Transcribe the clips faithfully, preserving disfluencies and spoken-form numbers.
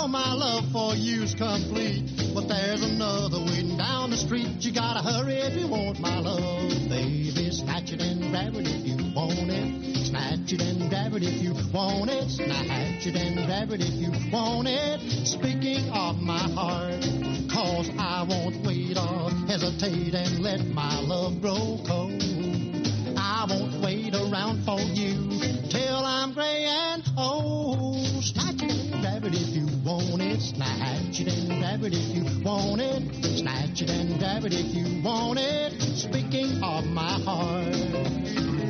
know my love for you's complete. But there's another waiting down the street. You gotta hurry if you want my love. Baby, snatch it and grab it if you want it. Snatch it and grab it if you want it. Snatch it and grab it if you want it. Speaking of my heart, cause I won't wait or hesitate and let my love grow cold. I won't wait around for you till I'm gray and old. Snatch it and grab it if you want it. Snatch it and grab it if you want it. Snatch it and grab it if you want it. Speaking of my heart.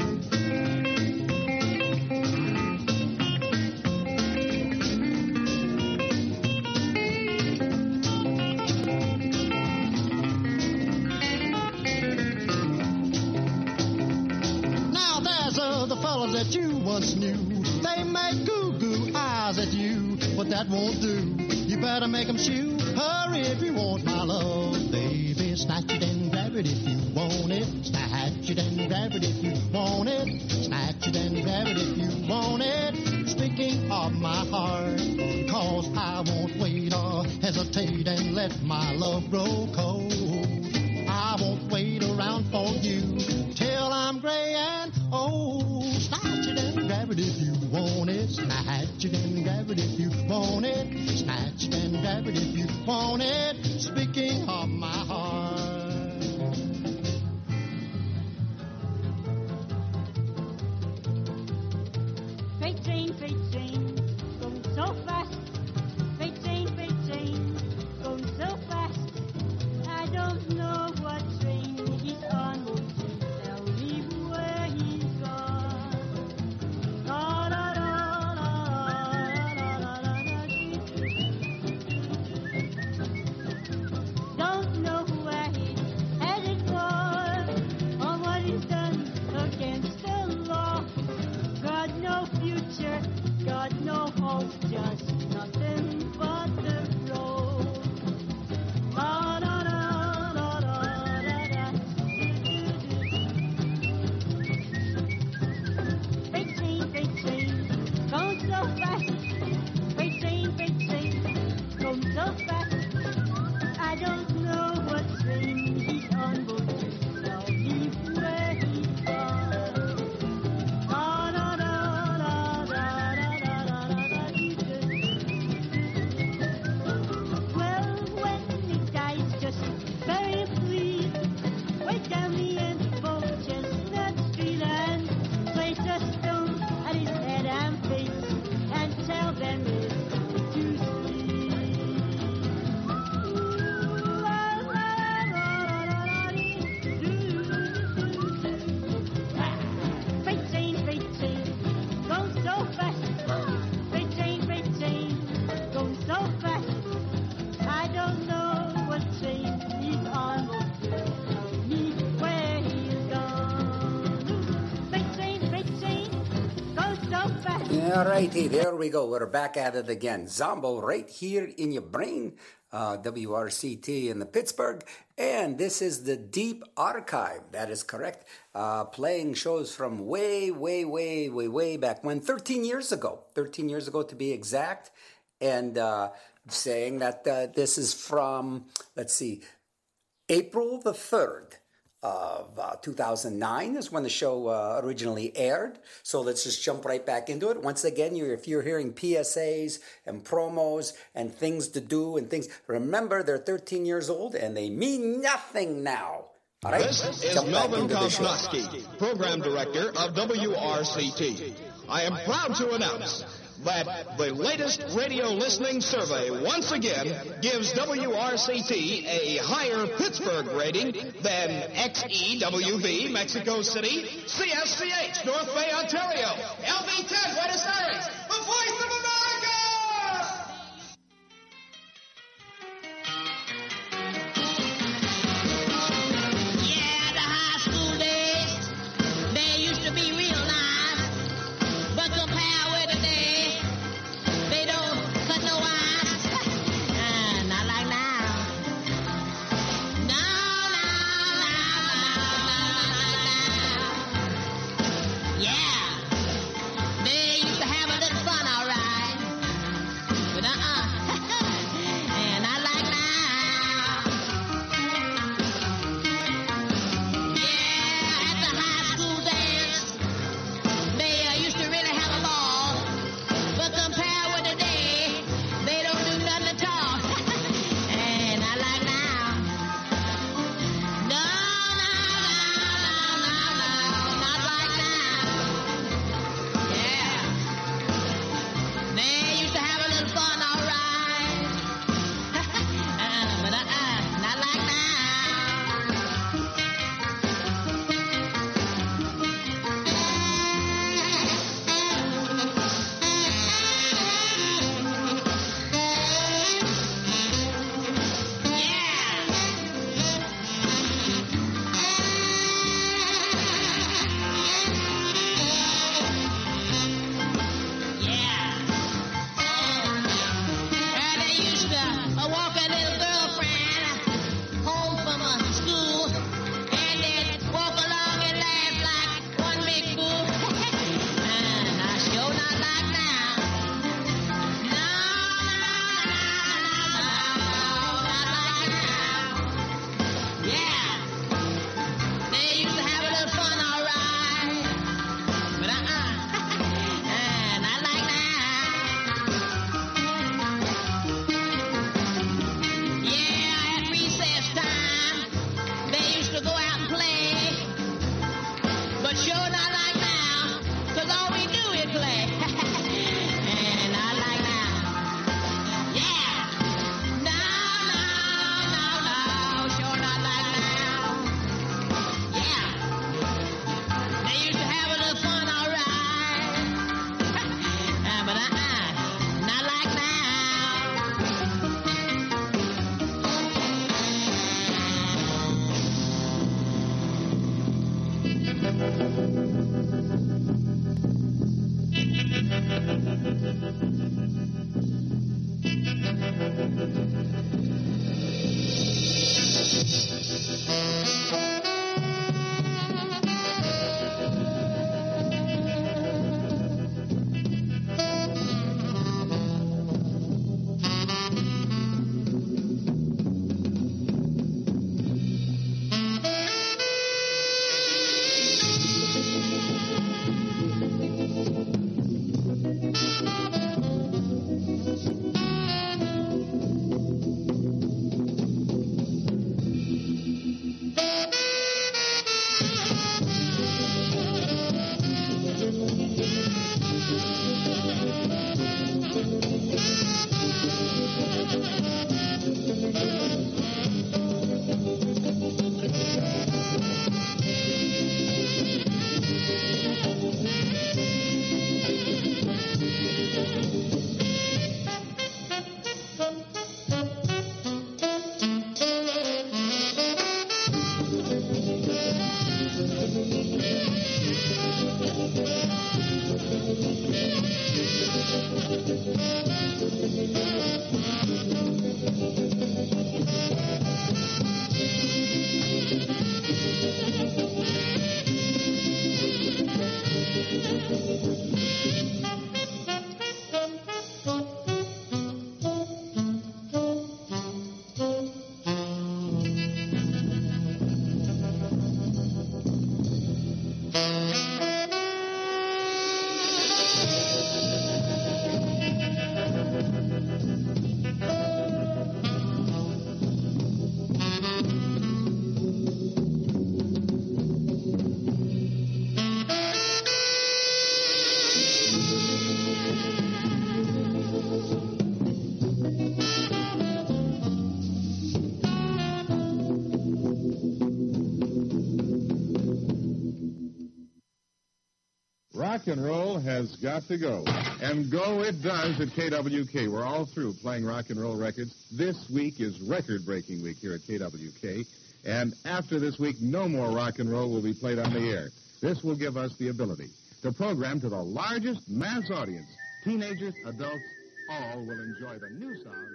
That you once knew, they make goo-goo eyes at you, but that won't do. You better make them shoo. Hurry if you want my love, baby. Snatch it and grab it if you want it. Snatch it and grab it if you want it. Snatch it and grab it if you want it. Speaking of my heart, cause I won't wait or hesitate and let my love grow cold. I won't wait around for you till I'm gray and old. Snatch it and grab it if you want it. Snatch it and grab it if you want it. Snatch it and grab it if you want it. Speaking of my heart. Freight train, freight train, going so fast. Freight train, freight train, going so fast. I don't know what train he's on. Tell me where he's gone. La, la, la, la, la, la, la, la. Don't know where he's headed for, or what he's done against the law. Got no future, got no hope, just nothing but the road. La, la, la, la, la, la, la. Freight train, freight train, going so fast. Freight train, freight train, going so fast. I don't know what train he's on, but just tell me where he's gone. La, la, la, la, la, la, la, la, la, well, when he dies, just bury him, please. Wait down the end of Chestnut Street and place a stone at his head and face and tell them it's to sleep. La, la, la, la, la, la, freight train, freight train, going so fast. Freight train, freight train, going so fast. I don't know what train he's on. Tell me where he's gone. Freight train, freight train, goes so fast. All righty, there we go. We're back at it again. Zombo right here in your brain. Uh, W R C T in the Pittsburgh. And this is the Deep Archive. That is correct. Uh, playing shows from way, way, way, way, way back when. thirteen years ago. thirteen years ago to be exact. And uh, saying that uh, this is from, let's see, April the third of uh, two thousand nine is when the show uh, originally aired. So let's just jump right back into it. Once again, you're, if you're hearing P S As and promos and things to do and things, remember they're thirteen years old and they mean nothing now. All right? This is Jump back Melvin into the show. Kosnowski, Program Director of W R C T. I am proud to announce that the latest radio listening survey once again gives W R C T a higher Pittsburgh rating than X E W V, Mexico City, C S C H, North Bay, Ontario, L V ten, Buenos Aires, the voice of America! Yeah, the high school days, they used to be real nice, but compare with today, they don't cut no ice. Ah, not like now. No, no, no, no, no, no. Yeah, they used to have a little fun, all right. Rock and roll has got to go. And go it does at K W K. We're all through playing rock and roll records. This week is record-breaking week here at K W K. And after this week, no more rock and roll will be played on the air. This will give us the ability to program to the largest mass audience. Teenagers, adults, all will enjoy the new sound.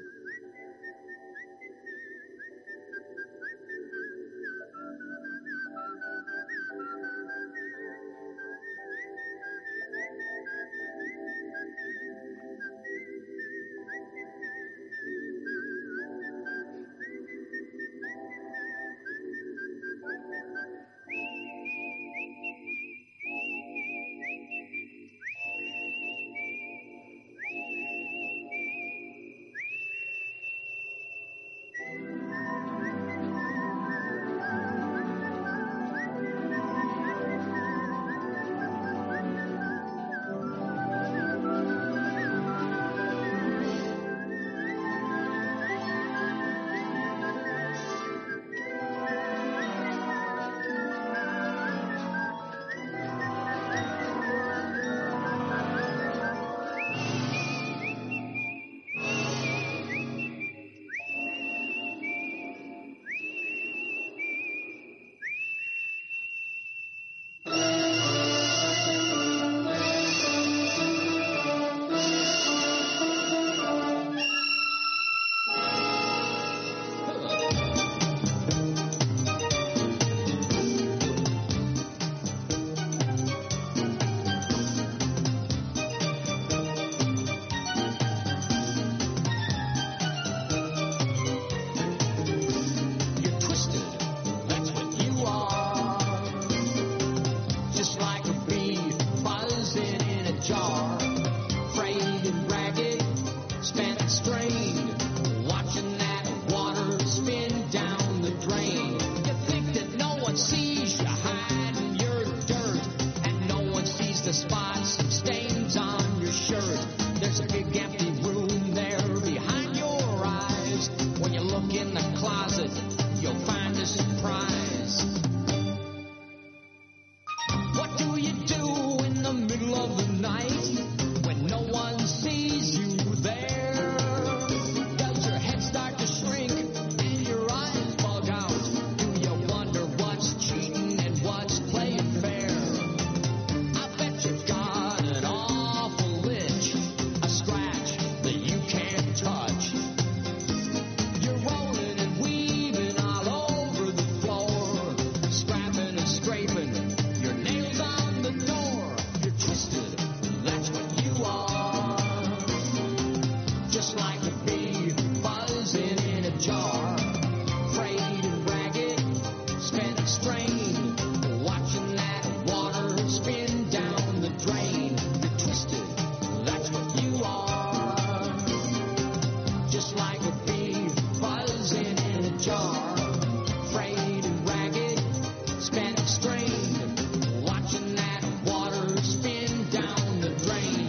Cheese. scrapping and scraping, your nails on the door. You're twisted, that's what you are. Just like a bee buzzing in a jar, frayed and ragged, spent and strained, watching that water spin down the drain. You're twisted, that's what you are. Just like a bee buzzing in a jar, frayed and ragged, spent and strained, watching that water spin down the drain.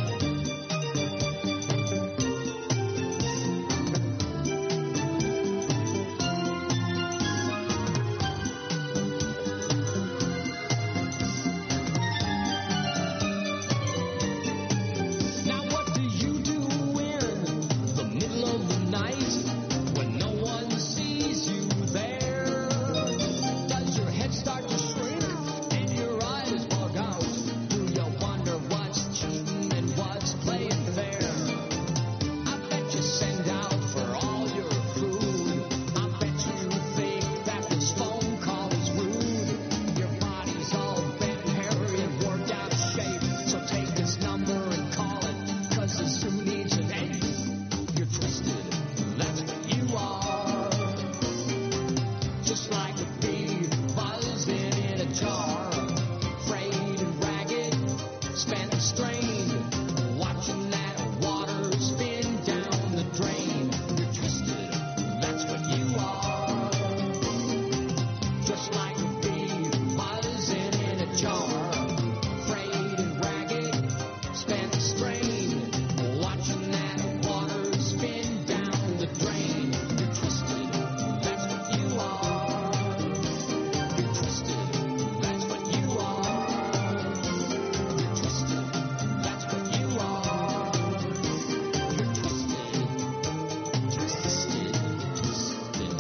Now what do you do in the middle of the night when no one sees you there? Does your head start to shrink and your eyes bug out? Do you wonder what's cheating and what's playing fair? I bet you send out for all your food. I bet you think that this phone call is rude. Your body's all bent, hairy, and worked out of shape. So take this number and call it, 'cause it soon needs an ache. You're twisted, that's what you are. Just like a bee buzzing in a jar, frayed and ragged, spent and strained, watching that water spin down the drain. You're twisted, that's what you are. Just like a bee buzzing in a jar, frayed and ragged, spent and strained, watching that water spin down the drain. You're twisted, that's what you are. You're twisted, that's what you are. You're twisted, that's what you are. You're twisted, twisted, twisted.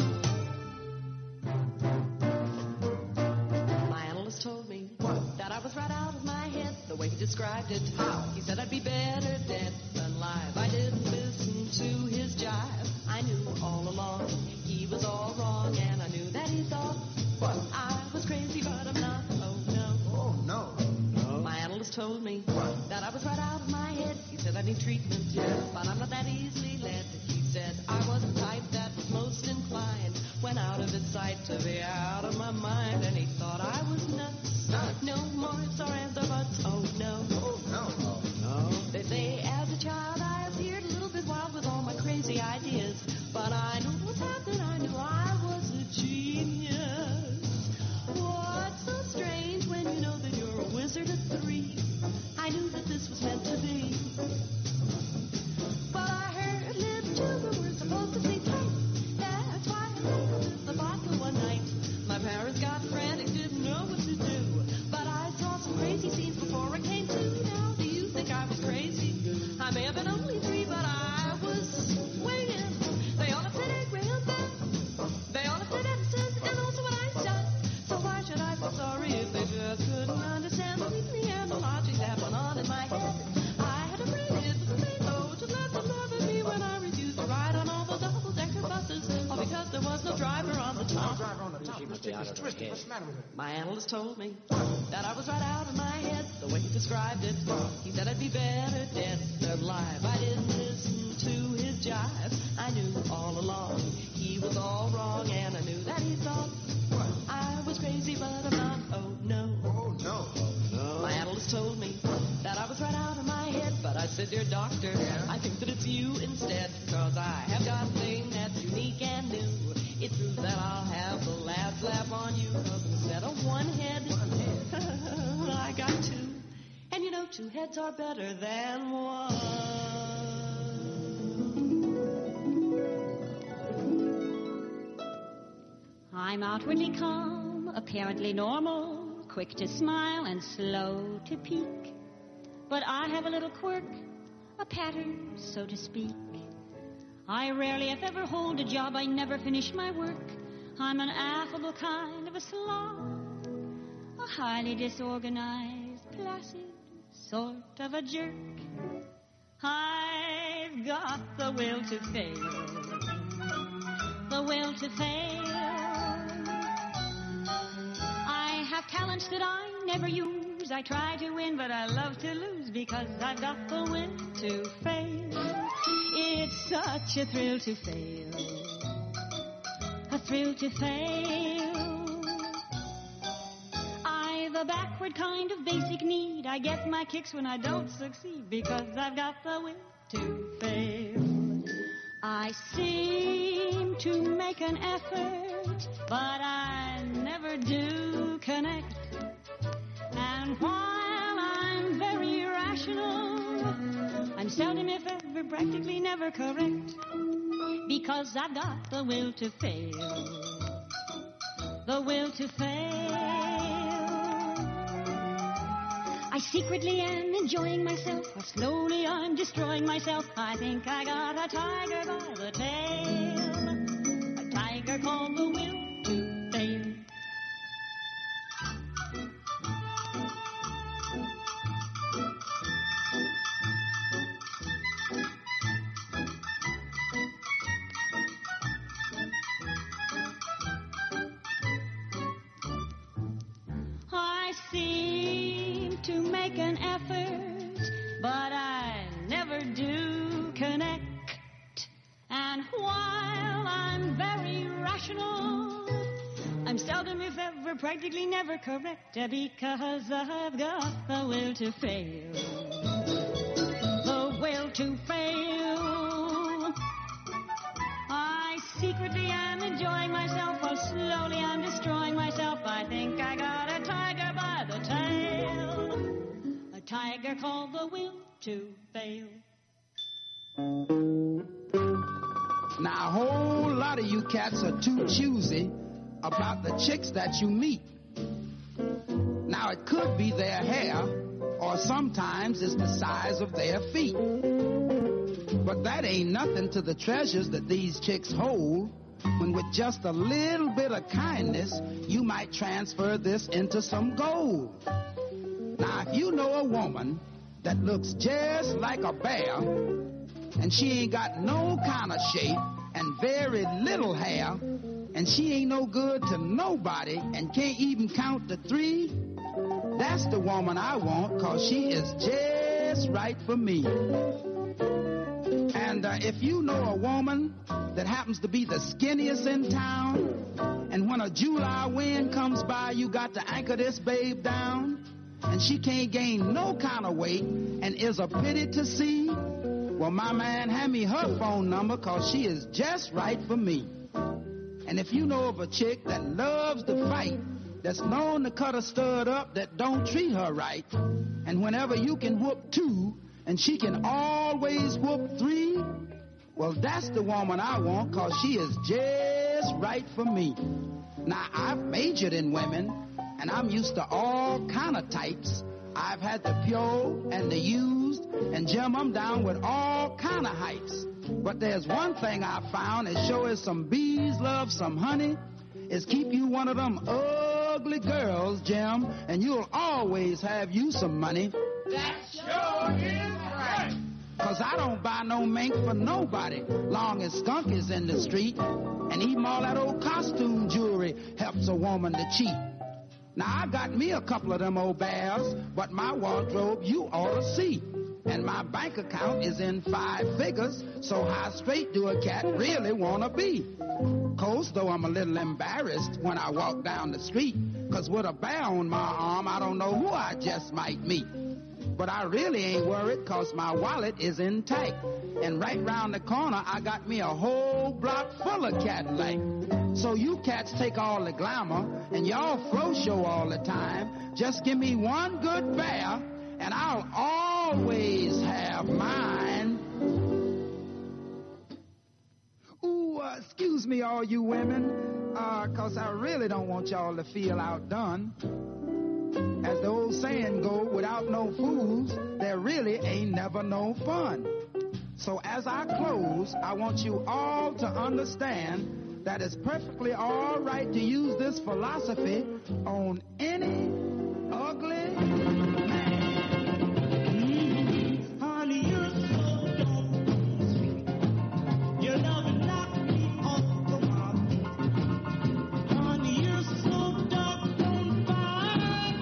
My analyst told me that I was right out of my head the way he described it. How? He said I'd be better dead than live. I didn't listen to his jive. I knew all along he was all wrong, and I knew that he thought I was crazy, but I'm not. Oh no. Oh, no. My analyst told me that I was right out of my head. He said I need treatment, but I'm not that easily led. He said I was the type that was most inclined when out of its sight to be out of my mind, and he thought I was nuts. No more ifs or ands or buts. Oh no. Oh, no. No. They say as a child I appeared a little bit wild with all my crazy ideas, but I knew what was happening. I knew I was a genius. What's so strange when you know that you're a wizard at three? I knew that this was meant to be. But I heard little children were supposed to sleep tight. That's why I left the vodka one night. My parents got frantic, didn't know what to do. But I saw some crazy scenes before I came to. Now, do you think I was crazy? I may have been only three, but I was swinging. They all have said it real bad. They all have said Edison and also what Einstein. So why should I feel sorry if they just couldn't understand the reasoning and the logic that went on in my head? I had a brain hit with a brain though, just let them love at me when I refused to ride on all those double-decker buses, all because there was no driver on the top. My analyst told me that I was right out of my head the way he described it. He said I'd be better dead than live. I didn't listen to his jive. I knew all along he was all wrong, and I knew that he thought I was crazy, but I'm not. Oh no. Oh, no. My analyst told me that I was right out of my head, but I said, dear doctor, I think that it's you instead, cause I have got a thing that's unique and new. It's true that I'll have the last laugh on you, cause instead of one head, I got two. And you know, two heads are better than one. I'm outwardly calm, apparently normal, quick to smile and slow to peak. But I have a little quirk, a pattern, so to speak. I rarely, if ever, hold a job. I never finish my work. I'm an affable kind of a slob, a highly disorganized, placid sort of a jerk. I've got the will to fail, the will to fail. talents that I never use. I try to win, but I love to lose because I've got the will to fail. It's such a thrill to fail. A thrill to fail. I've a backward kind of basic need. I get my kicks when I don't succeed because I've got the will to fail. I seem to make an effort, but I never do connect. And while I'm very rational, I'm seldom, if ever, practically never correct. Because I've got the will to fail. The will to fail. I secretly am enjoying myself, while slowly I'm destroying myself. I think I got a tiger by the tail. A tiger called the will to fail. I seem to make an effort, but I never do connect. And while I'm very rational, I'm seldom, if ever, practically never correct, because I've got the will to fail. The will to fail. I secretly am enjoying myself, while slowly I'm destroying myself. I think I got a tiger by the tail. A tiger called the will to fail. Now, a whole lot of you cats are too choosy about the chicks that you meet. Now, it could be their hair, or sometimes it's the size of their feet. But that ain't nothing to the treasures that these chicks hold, when with just a little bit of kindness, you might transfer this into some gold. Now, if you know a woman that looks just like a bear, and she ain't got no kind of shape and very little hair, and she ain't no good to nobody and can't even count to three, that's the woman I want, 'cause she is just right for me. And uh, if you know a woman that happens to be the skinniest in town, and when a July wind comes by, you got to anchor this babe down, and she can't gain no kind of weight and is a pity to see, well, my man, hand me her phone number, 'cause she is just right for me. And if you know of a chick that loves to fight, that's known to cut a stud up that don't treat her right, and whenever you can whoop two, and she can always whoop three, well, that's the woman I want, 'cause she is just right for me. Now, I've majored in women, and I'm used to all kind of types. I've had the pure and the used, and Jim, I'm down with all kind of heights. But there's one thing I found, as sure as some bees love some honey, is keep you one of them ugly girls, Jim, and you'll always have you some money. That sure is right. 'Cause I don't buy no mink for nobody, long as skunk is in the street. And even all that old costume jewelry helps a woman to cheat. Now, I got me a couple of them old bears, but my wardrobe you ought to see. And my bank account is in five figures, so how straight do a cat really want to be? Course, though, I'm a little embarrassed when I walk down the street, 'cause with a bear on my arm, I don't know who I just might meet. But I really ain't worried, 'cause my wallet is intact. And right round the corner, I got me a whole block full of Cadillac. So you cats take all the glamour, and y'all flow show all the time. Just give me one good bear, and I'll always have mine. Ooh, uh, excuse me, all you women, uh, 'cause I really don't want y'all to feel outdone. As the old saying go, without no fools, there really ain't never no fun. So as I close, I want you all to understand that it's perfectly all right to use this philosophy on any ugly man. Mm-hmm. Honey, you're so doggone sweet. You love and knock me off of my feet. Honey, you're so doggone fine.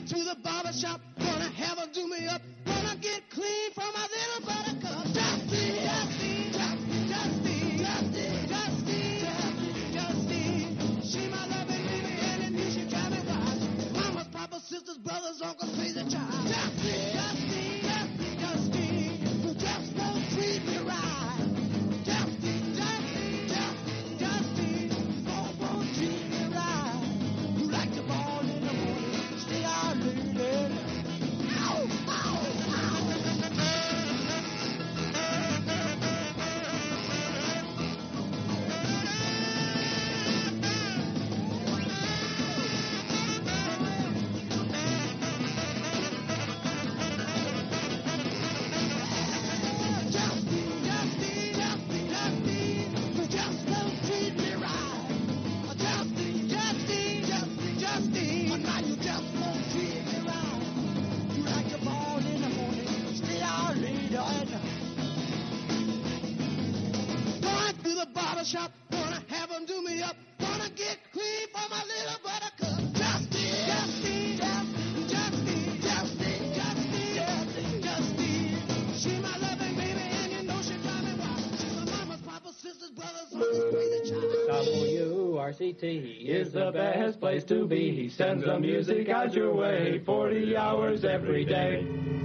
Going to the barber shop, gonna have her do me up, gonna get clean from my little buttercup. Dusty, Dusty, Dusty, Dusty, Dusty, Dusty, Dusty, Dusty. She my loving baby, and it means she drive me wild. Mama's, papa's, sisters, brothers, uncles, crazy child. Dusty, Dusty, Dusty, Dusty, who just won't treat me right. Dusty, Dusty, Dusty, Dusty, won't, won't treat me right. You like to ball in the morning, stay out late. Ow, ow, ow. Shop, gonna have them do me up, gonna get clean for my little buttercup. Dusty, Dusty, Dusty, Dusty, Dusty, Dusty, Dusty, Dusty. She my loving baby, and you know she drive me wild. She's my mama's, papa's, sisters, brothers, uncles, crazy child. W R C T is the best place to be. He sends the music out your way, forty hours every day.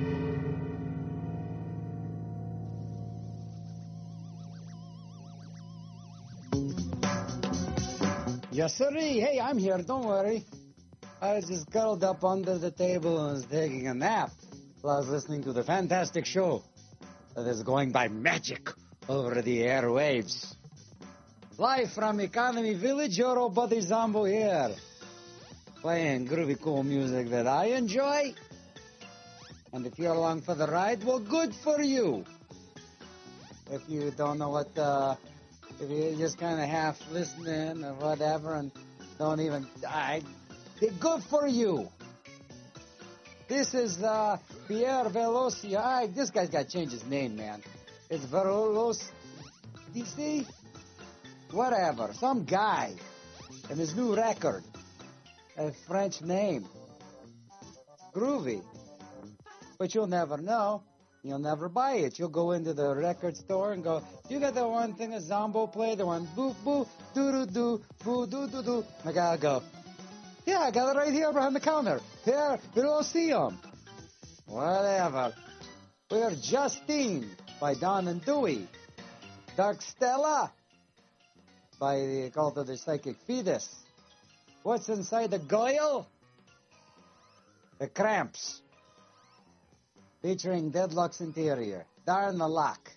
Yes, sirree. Hey, I'm here. Don't worry. I was just curled up under the table and was taking a nap while I was listening to the fantastic show that is going by magic over the airwaves. Live from Economy Village, your old buddy Zombo here, playing groovy, cool music that I enjoy. And if you're along for the ride, well, good for you. If you don't know what... Uh, If you're just kind of half listening or whatever and don't even, I, good for you. This is uh, Pierre Veloci. I, this guy's got to change his name, man. It's Veloci, D C? Whatever. Some guy. And his new record. A French name. Groovy. But you'll never know. You'll never buy it. You'll go into the record store and go, you got the one thing a Zombo played, the one boo boo doo doo doo boo doo doo doo. I gotta go. Yeah, I got it right here behind the counter. Here, we don't see them. Whatever. We're Justine by Don and Dewey. Dark Stella by the Cult of the Psychic Fetus. What's inside the Goyle? The Cramps. Featuring Dead Lux Interior. Darn the luck.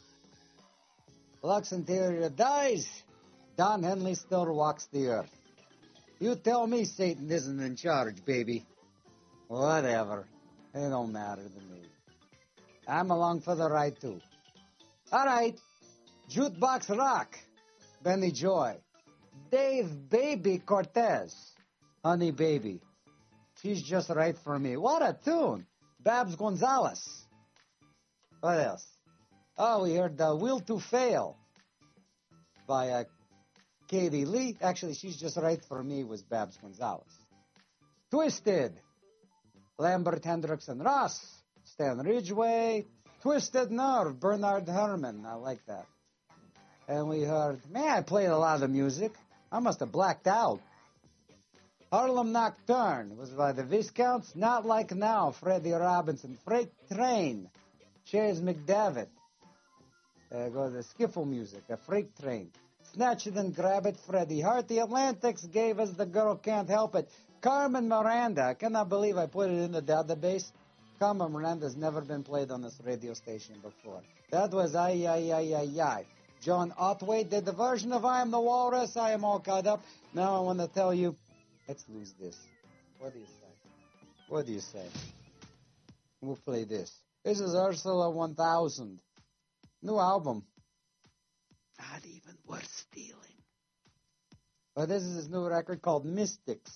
Lux Interior dies. Don Henley still walks the earth. You tell me Satan isn't in charge, baby. Whatever. It don't matter to me. I'm along for the ride, too. All right. Jukebox Rock. Benny Joy. Dave Baby Cortez. Honey Baby. She's just right for me. What a tune. Babs Gonzalez. What else? Oh, we heard uh, Will to Fail by uh, Katie Lee. Actually, she's just right for me was Babs Gonzalez. Twisted. Lambert Hendrickson Ross. Stan Ridgway. Twisted Nerve. Bernard Herrmann. I like that. And we heard, man, I played a lot of music. I must have blacked out. Harlem Nocturne was by the Viscounts. Not Like Now, Freddie Robinson. Freight Train, Chase McDavitt. Uh, go to the skiffle music, a freight train. Snatch It and Grab It, Freddie Hart. The Atlantics gave us The Girl Can't Help It. Carmen Miranda. I cannot believe I put it in the database. Carmen Miranda's never been played on this radio station before. That was ay, ay, ay, ay, ay. John Otway did the version of I Am the Walrus. I am all caught up. Now I want to tell you, let's lose this. What do you say? What do you say? We'll play this. This is Ursula one thousand. New album. Not even worth stealing. But this is his new record called Mystics.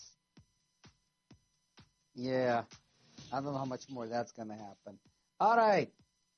Yeah. I don't know how much more that's going to happen. All right.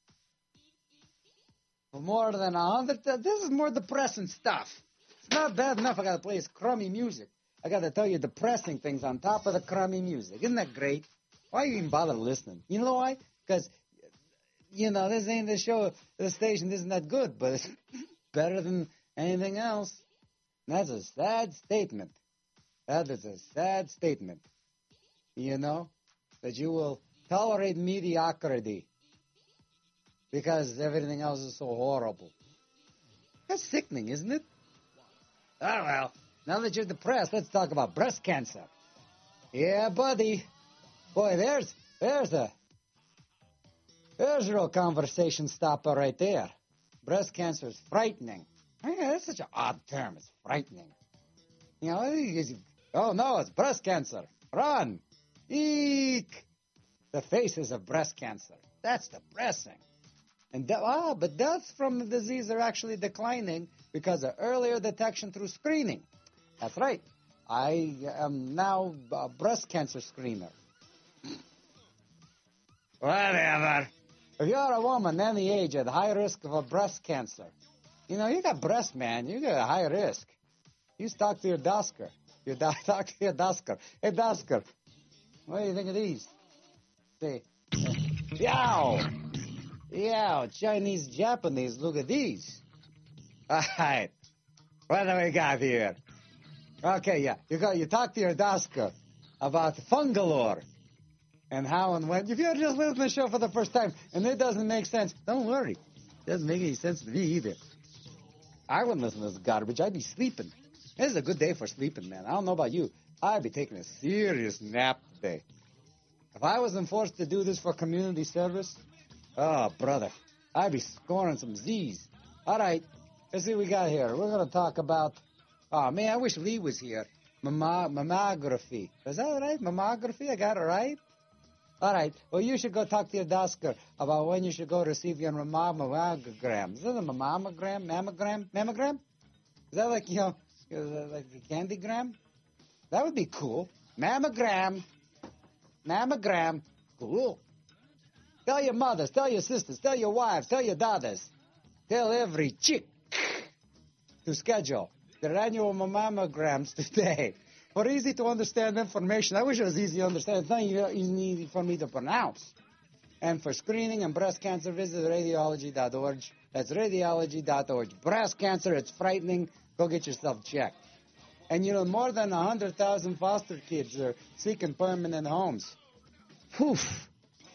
For more than a hundred, this is more depressing stuff. It's not bad enough I got to play his crummy music. I got to tell you depressing things on top of the crummy music. Isn't that great? Why you even bother listening? You know why? Because, you know, this ain't the show, the station isn't that good, but it's better than anything else. That's a sad statement. That is a sad statement. You know, that you will tolerate mediocrity because everything else is so horrible. That's sickening, isn't it? Oh, well, now that you're depressed, let's talk about breast cancer. Yeah, buddy. Boy, there's there's a there's a real conversation stopper right there. Breast cancer is frightening. Yeah, that's such an odd term. It's frightening. You know, it's, oh no, it's breast cancer. Run. Eek. The faces of breast cancer. That's depressing. And de- ah, but deaths from the disease are actually declining because of earlier detection through screening. That's right. I am now a breast cancer screener. Whatever. If you're a woman any age at high risk of a breast cancer, you know, you got breast, man. You got a high risk. You talk to your doctor. You do- talk to your doctor. Hey, doctor, what do you think of these? See. Yow! Yow, Chinese, Japanese, look at these. All right. What do we got here? Okay, yeah. You go, you talk to your doctor about Fungalore and how and when. If you're just listening to the show for the first time and it doesn't make sense, don't worry. It doesn't make any sense to me either. I wouldn't listen to this garbage. I'd be sleeping. This is a good day for sleeping, man. I don't know about you. I'd be taking a serious nap today. If I wasn't forced to do this for community service, oh, brother, I'd be scoring some Z's. All right, let's see what we got here. We're going to talk about, oh, man, I wish Lee was here. Mamma, mammography. Is that right? Mammography? I got it right? All right. Well, you should go talk to your doctor about when you should go receive your mammogram. Is that a mammogram? Mammogram? Mammogram? Is that like, you know, like a candy gram? That would be cool. Mammogram. Mammogram. Cool. Tell your mothers, tell your sisters, tell your wives, tell your daughters. Tell every chick to schedule their annual mammograms today. For easy to understand information, I wish it was easy to understand. It's not easy for me to pronounce. And for screening and breast cancer, visit radiology dot org. That's radiology dot org. Breast cancer, it's frightening. Go get yourself checked. And you know, more than one hundred thousand foster kids are seeking permanent homes. Poof.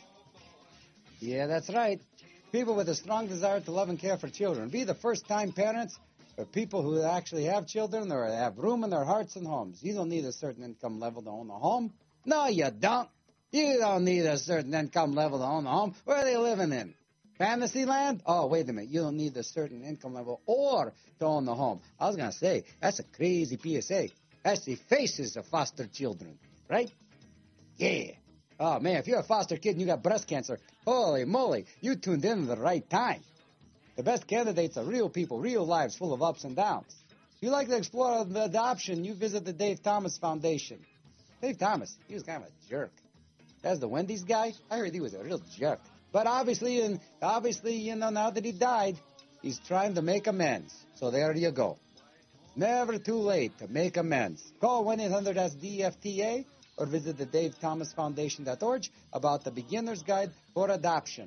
Yeah, that's right. People with a strong desire to love and care for children. Be the first-time parents or people who actually have children or have room in their hearts and homes. You don't need a certain income level to own a home. No, you don't. You don't need a certain income level to own a home. Where are they living in? Fantasyland? Oh, wait a minute. You don't need a certain income level or to own the home. I was going to say, that's a crazy P S A. That's the faces of foster children, right? Yeah. Oh, man, if you're a foster kid and you got breast cancer, holy moly, you tuned in at the right time. The best candidates are real people, real lives full of ups and downs. If you like to explore the adoption, you visit the Dave Thomas Foundation. Dave Thomas, he was kind of a jerk. That's the Wendy's guy. I heard he was a real jerk. But obviously, and obviously, you know, now that he died, he's trying to make amends. So there you go. Never too late to make amends. Call one eight hundred D F T A or visit the Dave Thomas Foundation dot org about the Beginner's Guide for Adoption.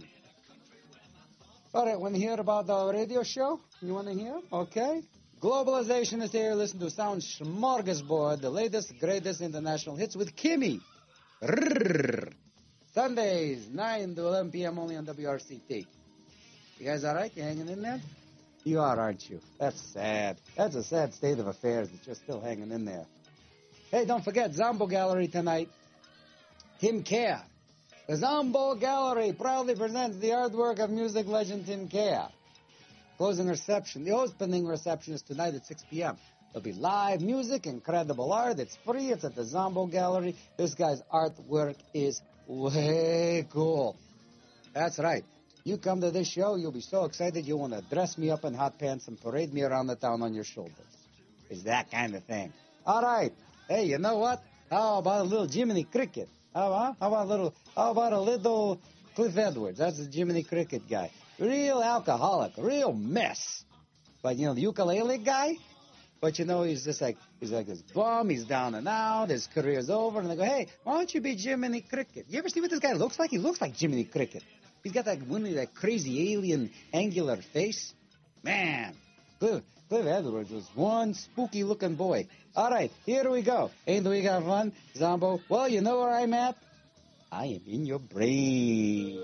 All right, want to hear about the radio show? You want to hear? Okay. Globalization is here. Listen to Sound Smorgasbord, the latest, greatest international hits with Kimmy. Rrrr. Sundays, nine to eleven p.m. only on W R C T. You guys all right? You hanging in there? You are, aren't you? That's sad. That's a sad state of affairs that you're still hanging in there. Hey, don't forget, Zombo Gallery tonight. Tim Care. The Zombo Gallery proudly presents the artwork of music legend Tim Care. Closing reception. The opening reception is tonight at six p.m. There'll be live music, incredible art. It's free. It's at the Zombo Gallery. This guy's artwork is way cool. That's right. You come to this show, you'll be so excited you'll want to dress me up in hot pants and parade me around the town on your shoulders. It's that kind of thing. All right. Hey, you know what? How about a little Jiminy Cricket? How about, how about a little? How about a little Cliff Edwards? That's the Jiminy Cricket guy. Real alcoholic, real mess. But you know the ukulele guy? But, you know, he's just like, he's like this bum. He's down and out. His career's over. And they go, hey, why don't you be Jiminy Cricket? You ever see what this guy looks like? He looks like Jiminy Cricket. He's got that, one of that crazy alien angular face. Man, Cliff, Cliff Edwards was one spooky-looking boy. All right, here we go. Ain't we got fun, Zombo? Well, you know where I'm at? I am in your brain.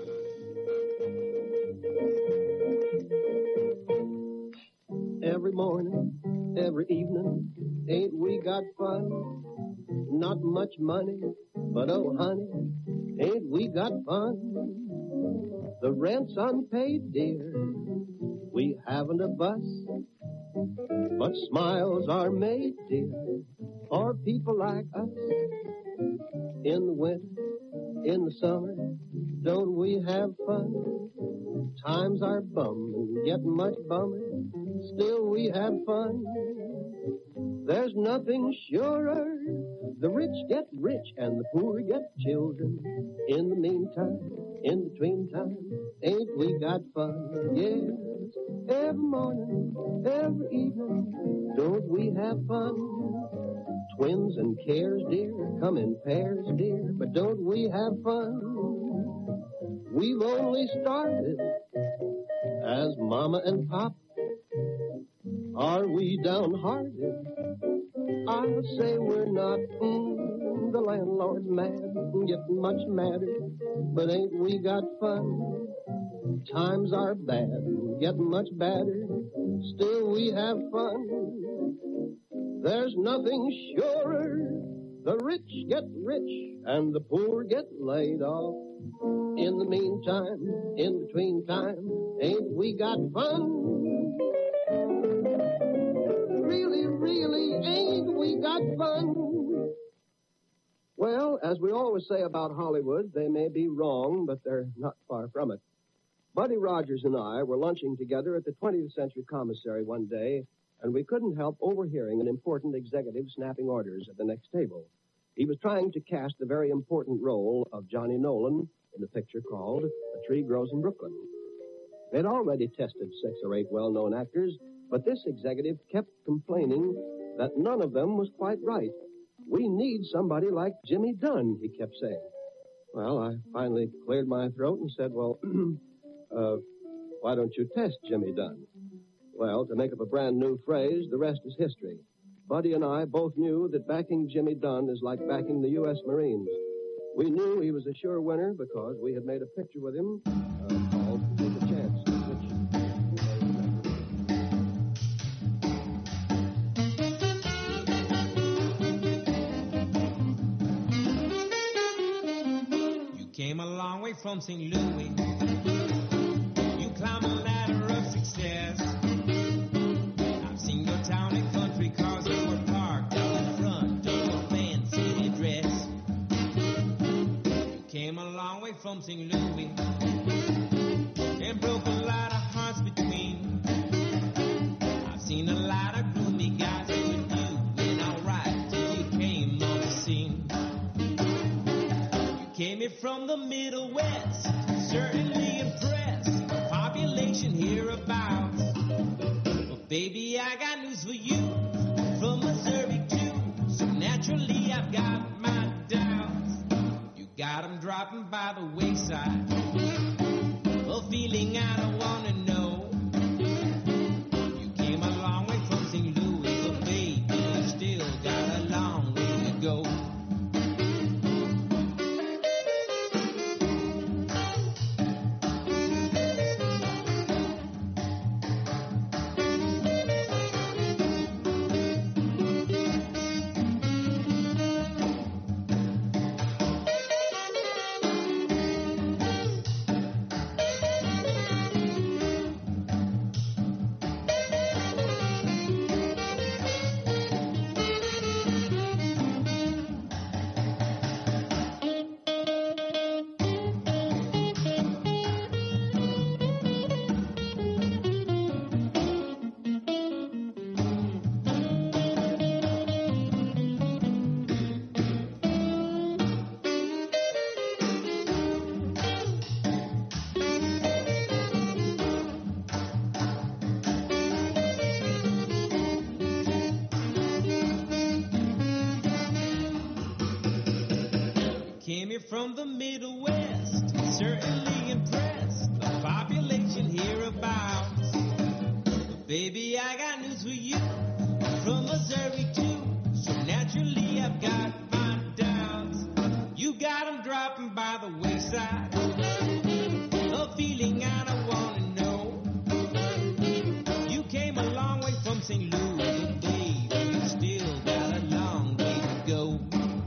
Every morning, every evening, ain't we got fun? Not much money, but oh honey, ain't we got fun? The rent's unpaid, dear, we haven't a bus, but smiles are made, dear, for people like us. In the winter, in the summer, don't we have fun? Times are bum and getting much bummer, still we have fun. There's nothing surer, the rich get rich and the poor get children. In the meantime, in between time, ain't we got fun? Yes, every morning, every evening, don't we have fun? Twins and cares, dear, come in pairs, dear, but don't we have fun? We've only started as Mama and Pop. Are we downhearted? I'll say we're not. Mm, the landlord's mad, getting much madder, but ain't we got fun? Times are bad, getting much badder, still we have fun. There's nothing surer, the rich get rich and the poor get laid off. In the meantime, in between time, ain't we got fun? Really, really, ain't we got fun? Well, as we always say about Hollywood, they may be wrong, but they're not far from it. Buddy Rogers and I were lunching together at the twentieth Century Commissary one day, and we couldn't help overhearing an important executive snapping orders at the next table. He was trying to cast the very important role of Johnny Nolan in the picture called A Tree Grows in Brooklyn. They'd already tested six or eight well-known actors, but this executive kept complaining that none of them was quite right. We need somebody like Jimmy Dunn, he kept saying. Well, I finally cleared my throat and said, well, uh, why don't you test Jimmy Dunn? Well, to make up a brand new phrase, the rest is history. Buddy and I both knew that backing Jimmy Dunn is like backing the U S Marines. We knew he was a sure winner because we had made a picture with him uh, called Take a Chance, which... You came a long way from Saint Louis. You climbed a ladder of success. I've seen your town and country cars that were parked out in front of your fancy dress. You came a long way from Saint Louis and broke a lot of hearts between. I've seen a lot of gloomy guys that with you went alright till you came on the scene. You came here from the Middle West, certainly impressed the population hereabouts. But baby, I got news for you, from Missouri too, so naturally I've got my doubts. You got 'em dropping by the wayside, a feeling I don't want to know. You came a long way from Saint Louis, but baby, you still got a long way to go. from the Middle West, certainly impressed the population hereabouts. But baby, I got news for you, from Missouri too, so naturally I've got my doubts. You got 'em dropping by the wayside, a feeling I don't want to know. You came a long way from Saint Louis, but baby, you still got a long way to go.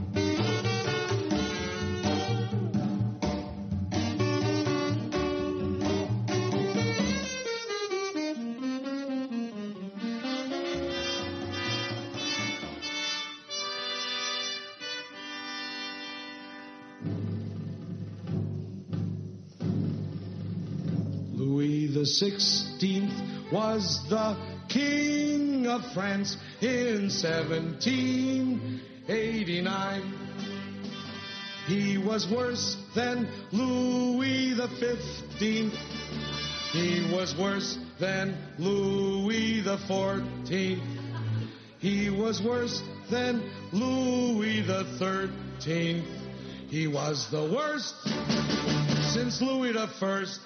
Louis the sixteenth was the King of France in seventeen eighty-nine. He was worse than Louis the fifteenth. He was worse than Louis the fourteenth. He was worse than Louis the thirteenth. He was the worst since Louis the first.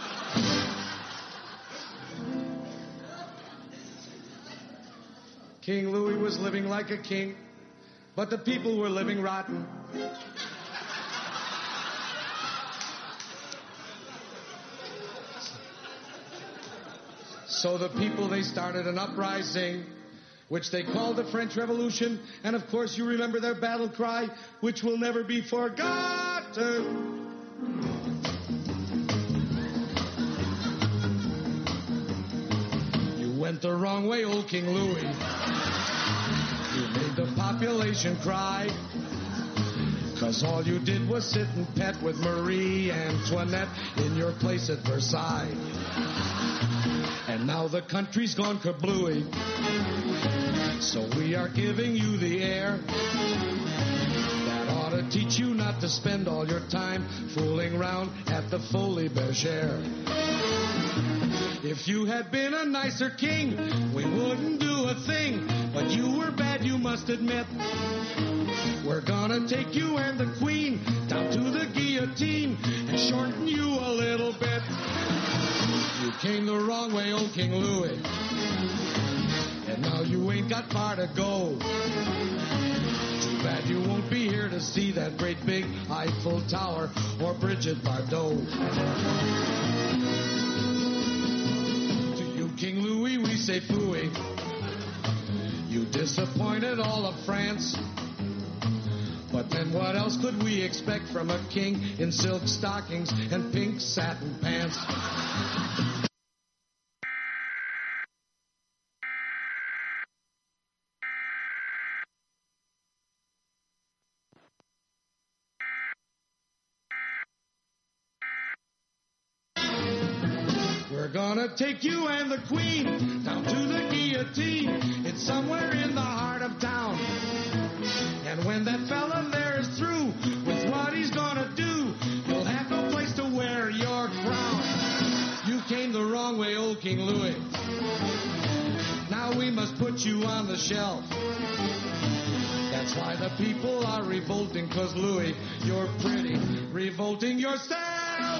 King Louis was living like a king, but the people were living rotten. So the people, they started an uprising, which they called the French Revolution, and of course you remember their battle cry, which will never be forgotten. You went the wrong way, old King Louis. You made the population cry, 'cause all you did was sit and pet with Marie Antoinette in your place at Versailles. And now the country's gone kablooey, so we are giving you the air. That ought to teach you not to spend all your time fooling around at the Folie Bergère. If you had been a nicer king, we wouldn't do a thing, but you were bad, you must admit. We're gonna take you and the queen down to the guillotine and shorten you a little bit. You came the wrong way, old King Louis, and now you ain't got far to go. Too bad you won't be here to see that great big Eiffel Tower or Brigitte Bardot. To you, King Louis, we say phooey. You disappointed all of France. But then what else could we expect from a king in silk stockings and pink satin pants? We're gonna take you and the queen down to the guillotine. It's somewhere in the heart of town. And when that fella there is through with what he's gonna do, you'll have no place to wear your crown. You came the wrong way, old King Louis. Now we must put you on the shelf. That's why the people are revolting, 'cause Louis, you're pretty revolting yourself.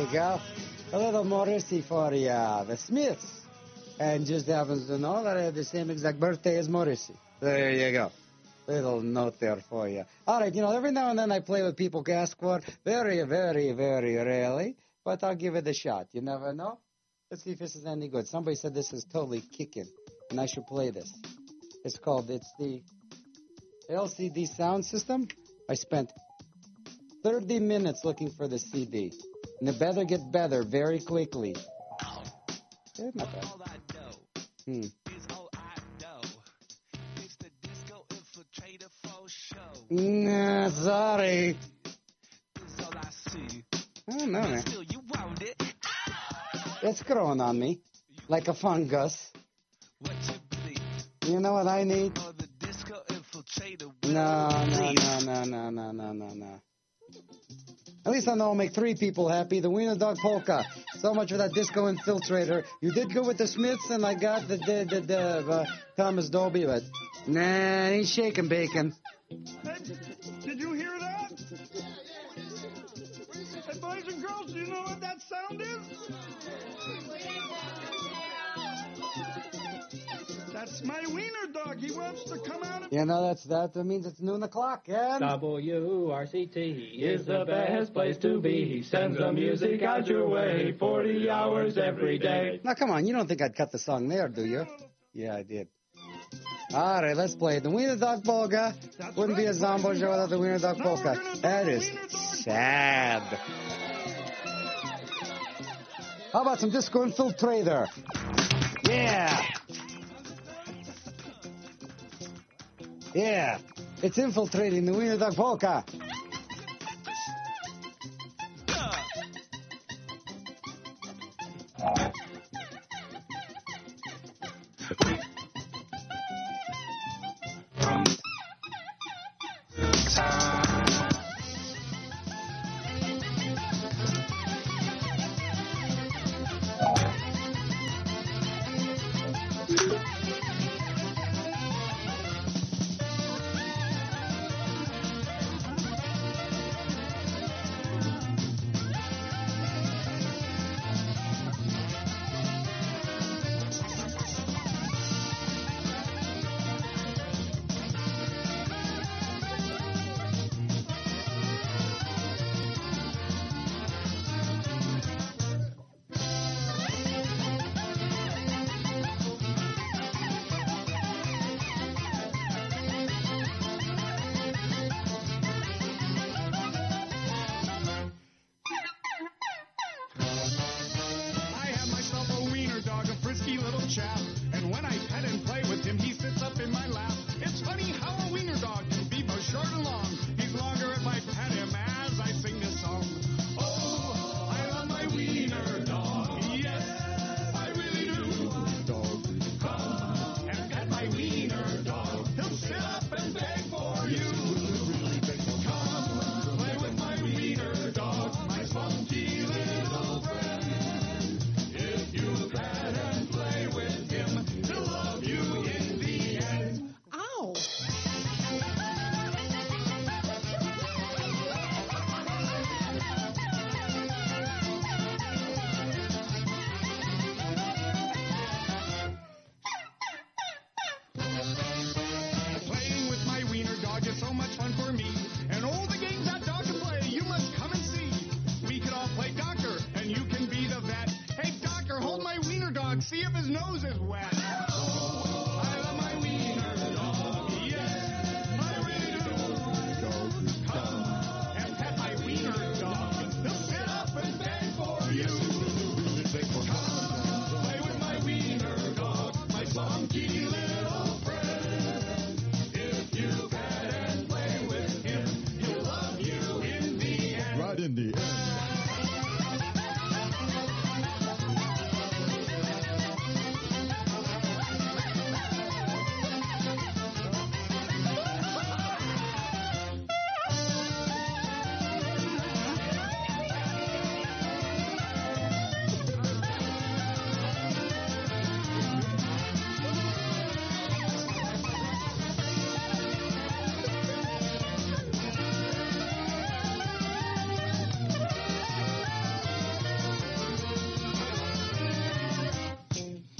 go. A little Morrissey for ya, the Smiths. And just happens to know that I have the same exact birthday as Morrissey. There you go. Little note there for you. All right, you know, every now and then I play with people who ask for it. Very, very, very rarely. But I'll give it a shot. You never know. Let's see if this is any good. Somebody said this is totally kicking, and I should play this. It's called, it's the L C D sound system. I spent thirty minutes looking for the C D. And it better get better very quickly. Yeah, not bad. Hmm. Nah, sorry. I don't know, man. It's growing on me like a fungus. You know what I need? No, no, no, no, no, no, no, no, no. At least I know I'll make three people happy. The Wiener Dog Polka. So much for that disco infiltrator. You did good with the Smiths, and I got the the the, the uh, Thomas Dolby, but nah, ain't shaking bacon. Hey, did you hear that? Hey, boys and girls, do you know what that sound is? That's my wiener dog. He wants to come out and... You know, that's that. That means it's noon o'clock, and... W R C T is the best place to be. He sends the music out your way forty hours every day. Now, come on. You don't think I'd cut the song there, do you? Yeah, I did. All right, let's play the Wiener Dog Polka. Wouldn't be a Zombo show without the Wiener Dog Polka. That is sad. How about some Disco Infiltrator? Yeah. Yeah. It's infiltrating the Wiener Dog Polka. See if his nose is wet. I love my wiener dog. Yes, I really do. Come and pet my wiener dog. He'll sit up and beg for you. Come play with my wiener dog, my funky little friend. If you pet and play with him, he'll love you in the end. Right in the end.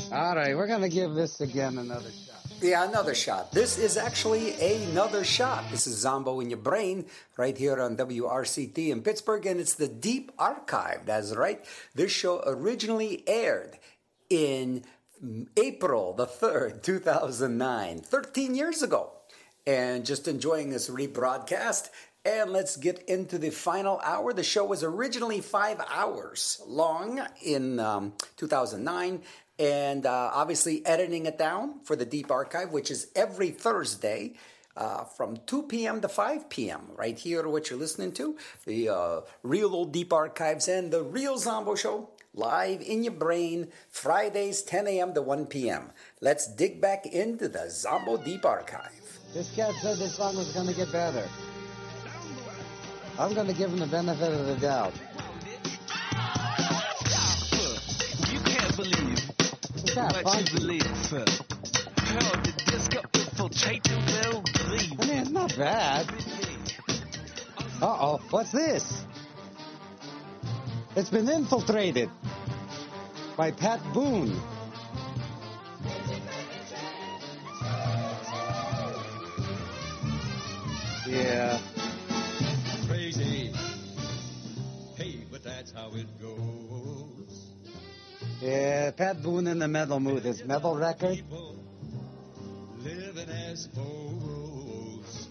All right, we're going to give this again another shot. Yeah, another shot. This is actually another shot. This is Zombo in Your Brain right here on W R C T in Pittsburgh, and it's the Deep Archive. That's right. This show originally aired in April the third, two thousand nine, thirteen years ago. And just enjoying this rebroadcast. And let's get into the final hour. The show was originally five hours long in um, two thousand nine. And uh, obviously editing it down for the Deep Archive, which is every Thursday uh, from two p.m. to five p.m. right here, what you're listening to, the uh, real old Deep Archives and the Real Zombo Show, live in your brain, Fridays ten a.m. to one p.m. Let's dig back into the Zombo Deep Archive. This cat said this song was going to get better. I'm going to give him the benefit of the doubt. You can't believe What what you believe, sir. How did this go infiltrate the well believe? I mean, it's not bad. Uh-oh, what's this? It's been infiltrated by Pat Boone. Yeah. Crazy. Hey, but that's how it goes. Yeah, Pat Boone in the metal mood. His metal record. Living as foes.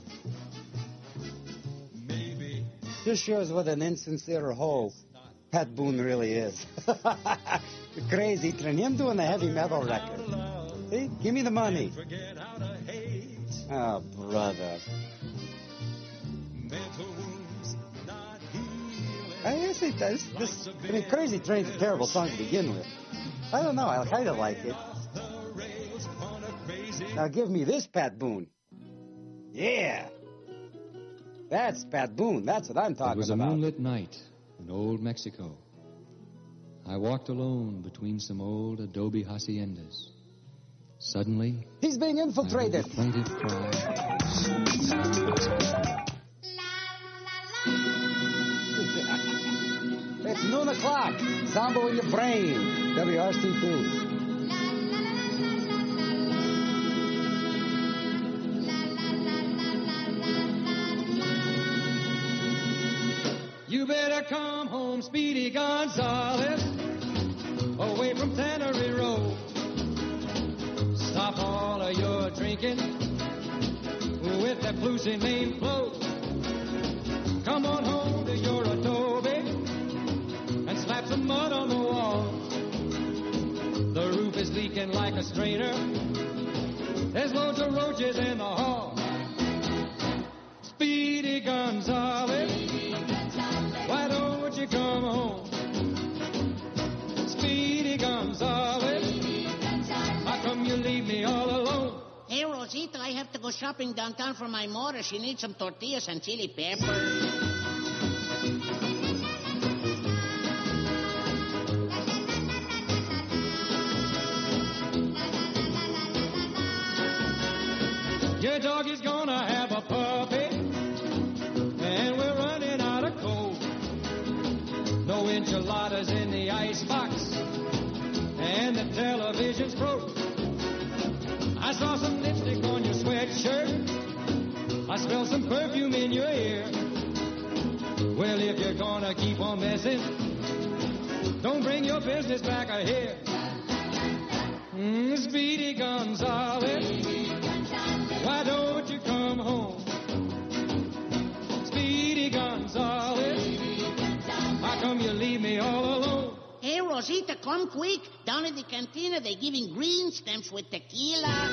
Maybe. Just shows what an insincere hoe Pat Boone really is. Crazy train. Him doing a heavy metal record. See? Give me the money. Oh, brother. I guess it does. This, I mean, Crazy Train's a terrible song to begin with. I don't know. I kind of like it. Now give me this Pat Boone. Yeah. That's Pat Boone. That's what I'm talking about. It was a moonlit night in old Mexico. I walked alone between some old adobe haciendas. Suddenly, he's being infiltrated. I heard a plaintive cry. It's noon o'clock. Zombo in your brain. W R C T. You better come home, Speedy Gonzales, away from Tannery Road. Stop all of your drinking with that Bluesy name float. Come on home to your adobe and slap some mud on the wall. The roof is leaking like a strainer. There's loads of roaches in the hall. Speedy Gonzales, why don't you come home? Speedy Gonzales, how come you leave me all alone? Hey, Rosita, I have to go shopping downtown for my mother. She needs some tortillas and chili peppers. Your dog is gonna have a puppy, and we're running out of coal. No enchiladas in the icebox, and the television's broke. I saw some lipstick on your sweatshirt. I smell some perfume in your ear. Well, if you're gonna keep on messing, don't bring your business back here. Mm, Speedy Gonzales, why don't you come home? Speedy Gonzales, how come you leave me all alone? Hey, Rosita, come quick. Down at the cantina, they're giving green stamps with tequila.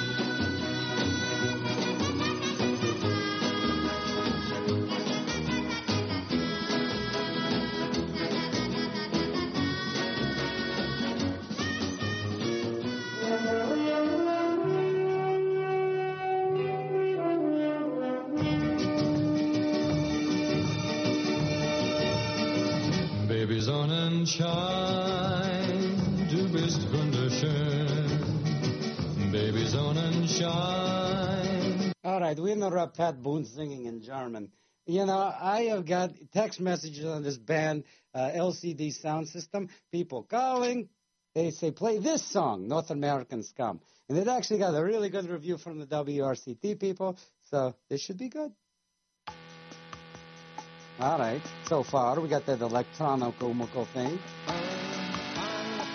Baby Sonnenschein, du bist wunderschön. Baby Sonnenschein. All right, we interrupt Pat Boone singing in German. You know, I have got text messages on this band, uh, L C D Sound System, people calling, they say, play this song, North American Scum. And it actually got a really good review from the W R C T people, so this should be good. All right, so far we got that electronico thing.